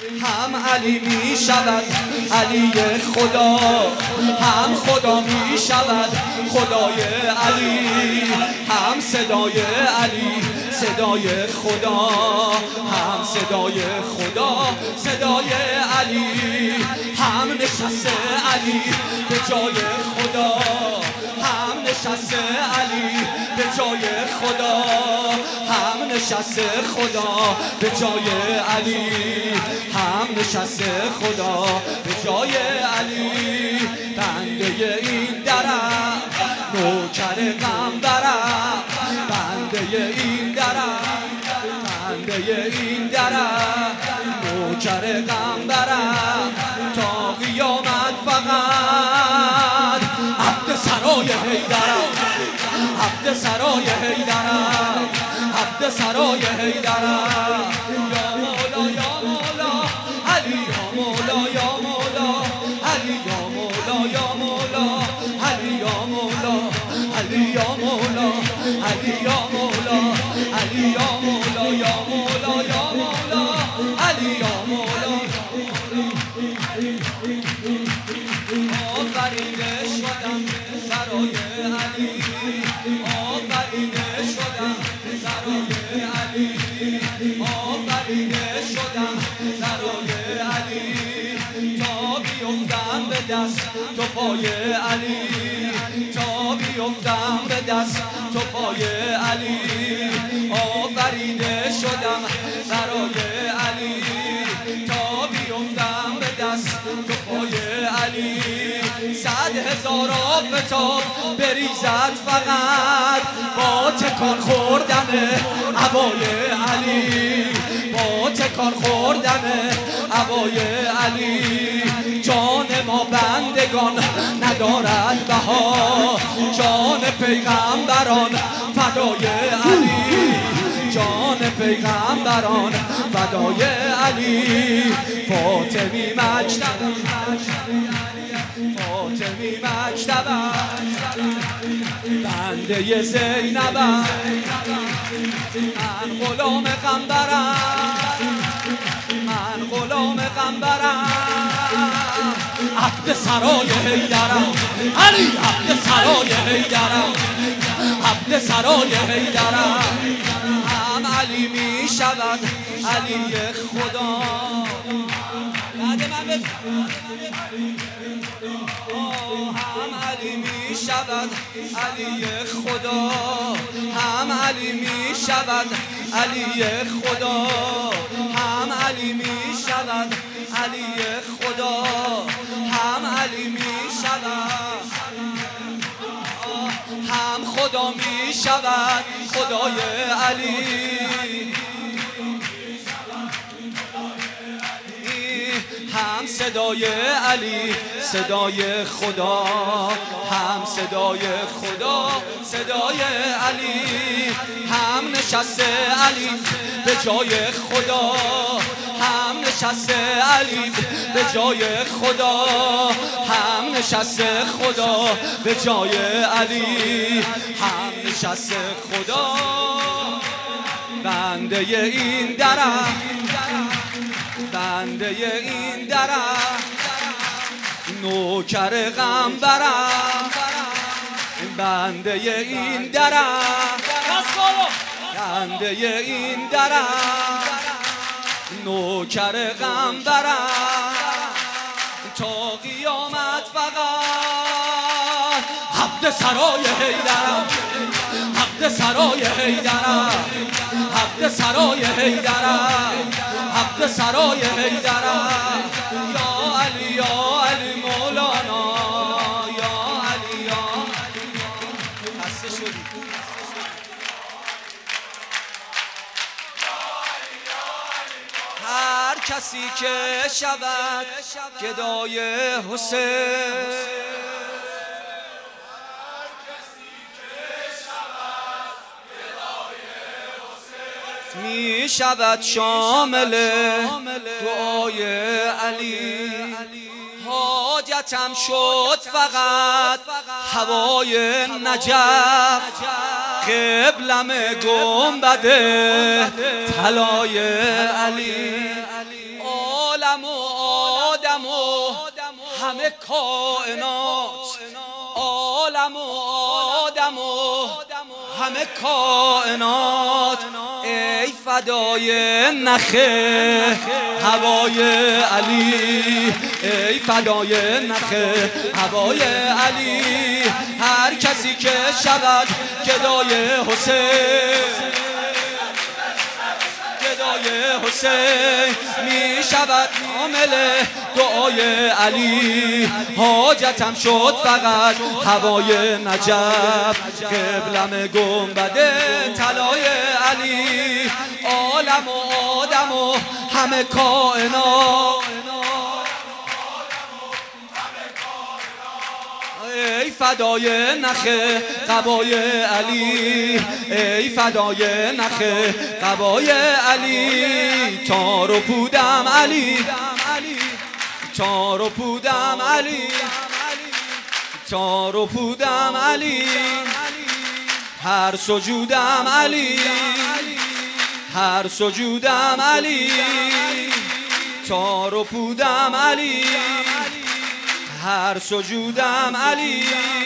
هم علی می شود علی خدا، هم خدا می شود خدای علی، هم صدای علی صدای خدا، هم صدای خدا صدای علی، هم نشسته علی به جای خدا، هم نشسته علی به جای خدا، هم نشسته خدا به جای علی، هم نشسته خدا به جای علی. بنده این درم نوکر غمبرم، بنده این درم، بنده این درم نوکر غمبرم، تا قیامت فقط عبد سرای حیدرم، عبد سرای حیدرم، عبد سرای حیدرم. یا مولا یا مولا علی، یا مولا یا مولا علی، یا مولا یا مولا علی، یا مولا علی، یا مولا علی، یا مولا علی، یا مولا یا مولا یا مولا علی، یا مولا. آفرینه شدم برای علی، آفرینه شدم برای علی، آفرینه شدم برای علی، تا بیفتم به دست تو پای علی، تا بیفتم به دست تو پای علی، آفرینه شدم برای علی، تا بیفتم به دست تو پای علی. 100,000 آفتاب بریزد فقط با تکان خوردن عبای علی، با تکان خوردن عبای علی. جان ما بندگان ندارد بها، جان پیغمبران فدای علی، جان پیغمبران فدای علی. فاطمی مجتبی، فاطمی مجتبی، بنده زینبم، من غلام غمبرم، من غلام غمبرم، عبد سرای حیدرم علی، عبد سرای حیدرم، عبد سرای حیدرم. هم علی می شود علی خدا، هم علی می شود علی خدا، هم علی می شود علی خدا، هم علی می شود علی خدا، هم علی می شود، هم خدا می شود خدای علی، هم صدای علی صدای خدا، هم صدای خدا صدای علی، هم نشسته علی به جای خدا، هم نشسته علی به جای خدا، هم نشسته خدا به جای علی، هم نشسته خدا. بنده این درم، بنده این درم نوکر غمبرم، بنده این درم، بنده این درم نوکر غمبرم، تا قیامت فقط عبد سرای حیدرم، عبد سرای حیدرم، عبد سرای حیدرم، عبد سرای حیدرم. یا علی یا علی مولانا، یا علی یا علی. خسته شدی هر کسی که شود گدای حسین، می شود شامل دعای علی. حاجتم شد فقط هوای نجف، قبلم گنبد طلای علی. آدم و همه کائنات، عالم و آدم و همه کائنات، ای فدای نخه هوای علی، ای فدای نخه هوای علی. هر کسی که شود گدای حسین، گدای حسین می شود عامل دعای علی. حاجتم شد فقط هوای نجف، قبلم گنبد طلای علی. عالم و آدم و همه کائنات، ای فدای نخه قبای علی، ای فدای نخه قبای علی. تار و پودم علی، تار و پودم علی، تار و پودم علی. هر سجودم علی، هر سجودم علی. تار و پودم علی، هر سجودم علی.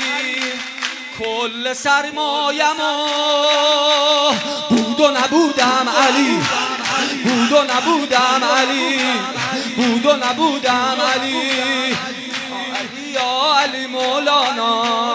کل سرمایم بود و نبودم علی، بود و نبودم علی، بود و نبودم علی. یا علی مولانا،